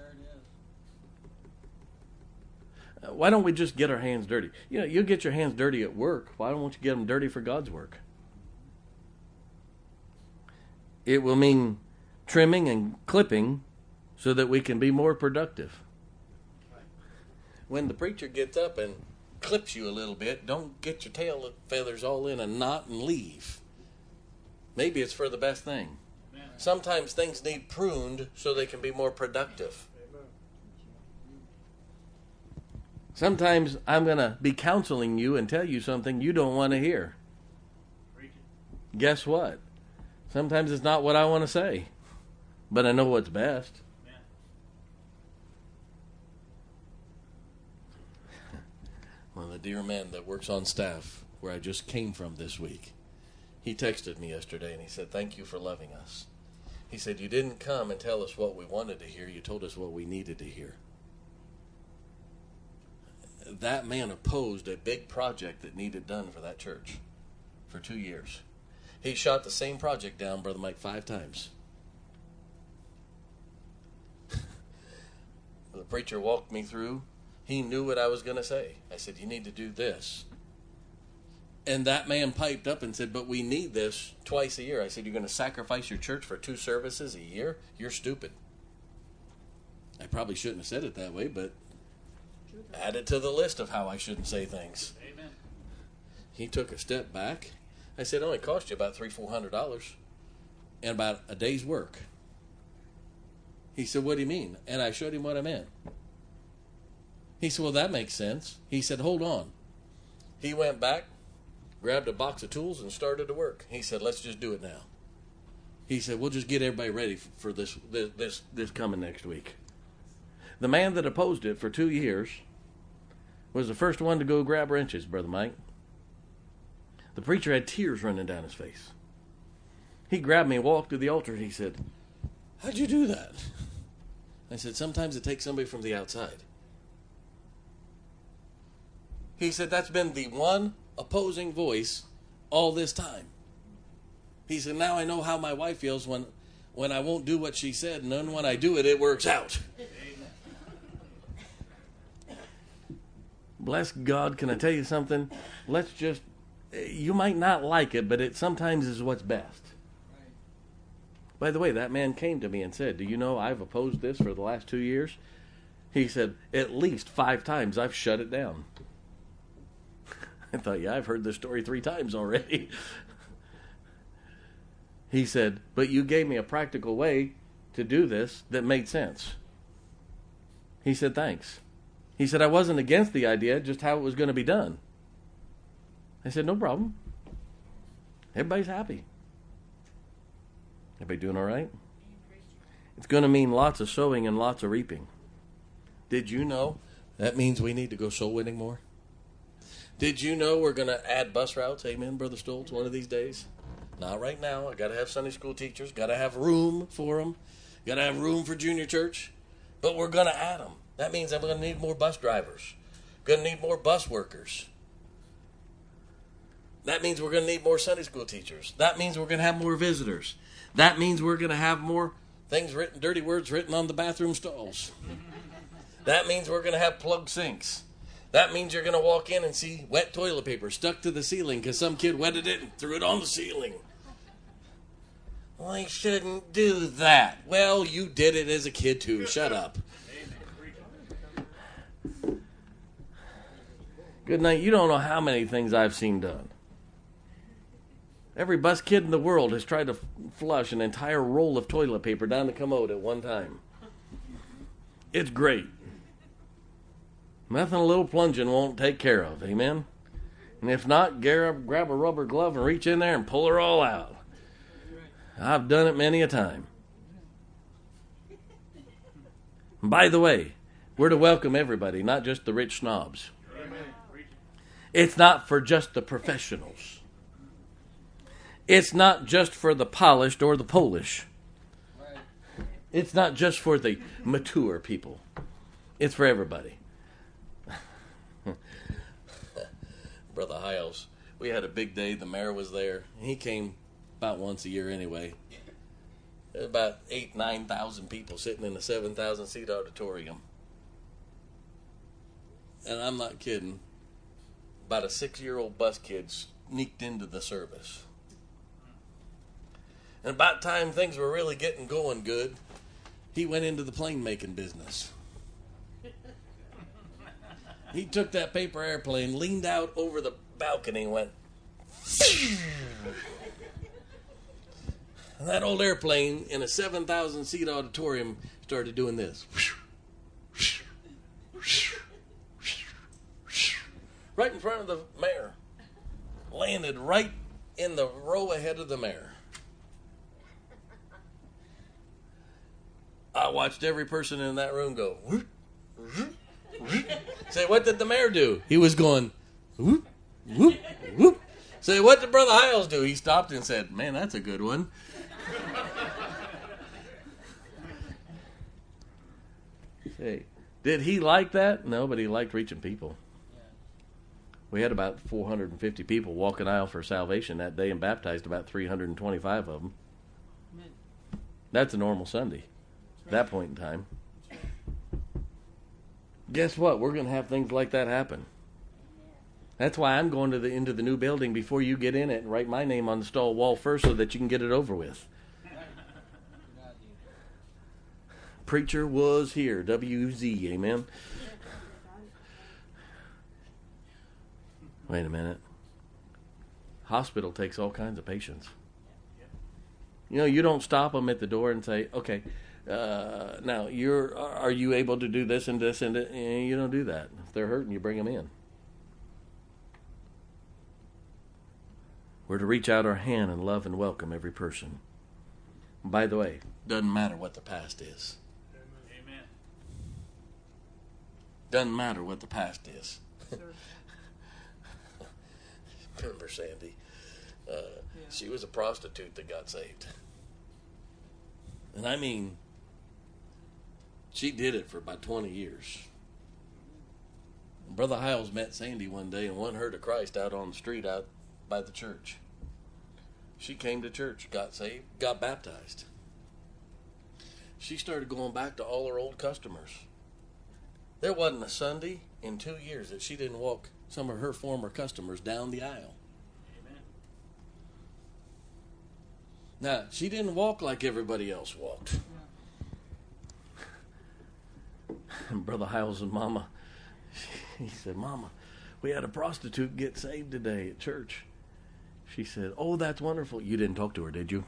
it is. Uh, why don't we just get our hands dirty? You know, you get your hands dirty at work. Why don't you get them dirty for God's work? It will mean trimming and clipping so that we can be more productive. When the preacher gets up and clips you a little bit, don't get your tail feathers all in a knot and leave. Maybe it's for the best thing. Amen. Sometimes things need pruned so they can be more productive. Amen. Sometimes I'm going to be counseling you and tell you something you don't want to hear. Preach it. Guess what? Sometimes it's not what I want to say, but I know what's best. Amen. One of the dear men that works on staff where I just came from this week, he texted me yesterday and he said, "Thank you for loving us." He said, "You didn't come and tell us what we wanted to hear. You told us what we needed to hear." That man opposed a big project that needed done for that church for two years. He shot the same project down, Brother Mike, five times. The preacher walked me through. He knew what I was going to say. I said, "You need to do this." And that man piped up and said, "But we need this twice a year." I said, "You're going to sacrifice your church for two services a year? You're stupid." I probably shouldn't have said it that way, but add it to the list of how I shouldn't say things. Amen. He took a step back. I said, "It only cost you about three, four hundred dollars and about a day's work." He said, "What do you mean?" And I showed him what I meant. He said, "Well, that makes sense." He said, "Hold on." He went back, grabbed a box of tools, and started to work. He said, "Let's just do it now." He said, we'll just get everybody ready for this this this, this coming next week. The man that opposed it for two years was the first one to go grab wrenches, Brother Mike. The preacher had tears running down his face. He grabbed me and walked to the altar and he said, how'd you do that? I said, sometimes it takes somebody from the outside. He said, that's been the one opposing voice all this time. He said, now I know how my wife feels when, when I won't do what she said, and then when I do it, it works out. Bless God, can I tell you something? Let's just, you might not like it, but it sometimes is what's best. By the way, that man came to me and said, do you know I've opposed this for the last two years? He said, at least five times I've shut it down. I thought, yeah, I've heard this story three times already. He said, but you gave me a practical way to do this that made sense. He said, thanks. He said, I wasn't against the idea, just how it was going to be done. I said, no problem. Everybody's happy. Everybody doing all right? It's going to mean lots of sowing and lots of reaping. Did you know that means we need to go soul winning more? Did you know we're going to add bus routes? Amen, Brother Stoltz, one of these days? Not right now. I got to have Sunday school teachers. Got to have room for them. Got to have room for junior church. But we're going to add them. That means I'm going to need more bus drivers. Going to need more bus workers. That means we're going to need more Sunday school teachers. That means we're going to have more visitors. That means we're going to have more things written, dirty words written on the bathroom stalls. That means we're going to have plugged sinks. That means you're going to walk in and see wet toilet paper stuck to the ceiling because some kid wetted it and threw it on the ceiling. Well, I shouldn't do that. Well, you did it as a kid too. Shut up. Good night. You don't know how many things I've seen done. Every bus kid in the world has tried to f- flush an entire roll of toilet paper down the commode at one time. It's great. Nothing a little plunging won't take care of. Amen? And if not, grab, grab a rubber glove and reach in there and pull her all out. I've done it many a time. And by the way, we're to welcome everybody, not just the rich snobs. It's not for just the professionals. It's not just for the polished or the Polish. It's not just for the mature people. It's for everybody. Brother Hiles, we had a big day. The mayor was there. He came about once a year anyway. There was about eight, nine thousand people sitting in a seven thousand seat auditorium. And I'm not kidding. About a six-year-old bus kid sneaked into the service. And about time things were really getting going good, he went into the plane making business. He took that paper airplane, leaned out over the balcony, and went. And that old airplane in a seven thousand seat auditorium started doing this. Right in front of the mayor. Landed right in the row ahead of the mayor. I watched every person in that room go. Whoop, whoop, whoop. Say, what did the mayor do? He was going. Whoop, whoop, whoop. Say, what did Brother Hiles do? He stopped and said, man, that's a good one. Say, did he like that? No, but he liked reaching people. We had about four hundred fifty people walk an aisle for salvation that day and baptized about three hundred twenty-five of them. That's a normal Sunday. At that point in time. Guess what? We're going to have things like that happen. That's why I'm going to the into the new building before you get in it and write my name on the stall wall first so that you can get it over with. Preacher was here. W Z, amen. Wait a minute. Hospital takes all kinds of patience. You know, you don't stop them at the door and say, okay, uh, now, you're, are you able to do this and this and that? You don't do that. If they're hurting, you bring them in. We're to reach out our hand and love and welcome every person. By the way, doesn't matter what the past is. Amen. Doesn't matter what the past is. Sir. Remember Sandy? Uh, Yeah. She was a prostitute that got saved. And I mean, she did it for about twenty years. Brother Hiles met Sandy one day and won her to Christ out on the street out by the church. She came to church, got saved, got baptized. She started going back to all her old customers. There wasn't a Sunday in two years that she didn't walk some of her former customers down the aisle. Amen. Now, she didn't walk like everybody else walked. And Brother Hiles and Mama, he said, Mama, we had a prostitute get saved today at church. She said, oh, that's wonderful. You didn't talk to her, did you?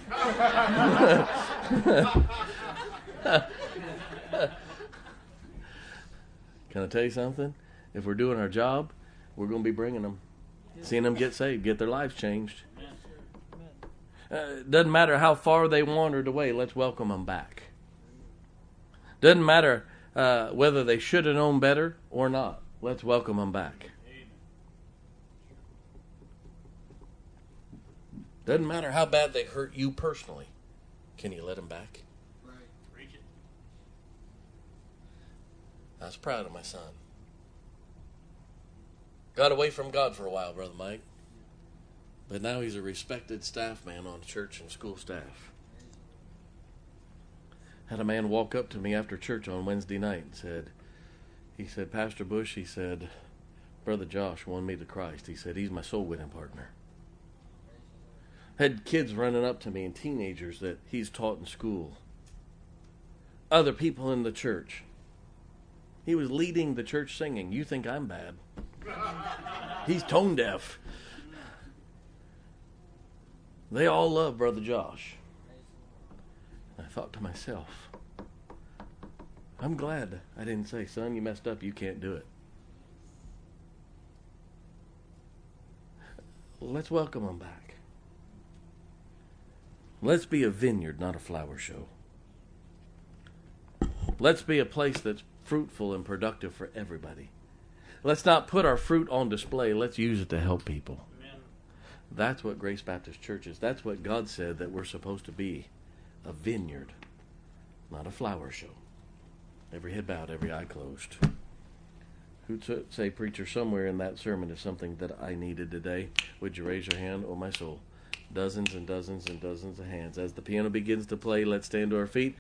Can I tell you something? If we're doing our job, we're going to be bringing them, seeing them get saved, get their lives changed. Uh, doesn't matter how far they wandered away, let's welcome them back. Doesn't matter uh, whether they should have known better or not, let's welcome them back. Doesn't matter how bad they hurt you personally, can you let them back? Right. Preach it. I was proud of my son. Got away from God for a while, Brother Mike. But now he's a respected staff man on church and school staff. Had a man walk up to me after church on Wednesday night and said, he said, Pastor Bush, he said, Brother Josh won me to Christ. He said, he's my soul winning partner. Had kids running up to me and teenagers that he's taught in school. Other people in the church. He was leading the church singing. You think I'm bad? He's tone deaf. They all love Brother Josh. I thought to myself, I'm glad I didn't say, son, you messed up, you can't do it. Let's welcome them back. Let's be a vineyard, not a flower show. Let's be a place that's fruitful and productive for everybody. Let's not put our fruit on display. Let's use it to help people. Amen. That's what Grace Baptist Church is. That's what God said that we're supposed to be. A vineyard, not a flower show. Every head bowed, every eye closed. Who'd say, preacher, somewhere in that sermon is something that I needed today? Would you raise your hand, oh my soul? Dozens and dozens and dozens of hands. As the piano begins to play, let's stand to our feet.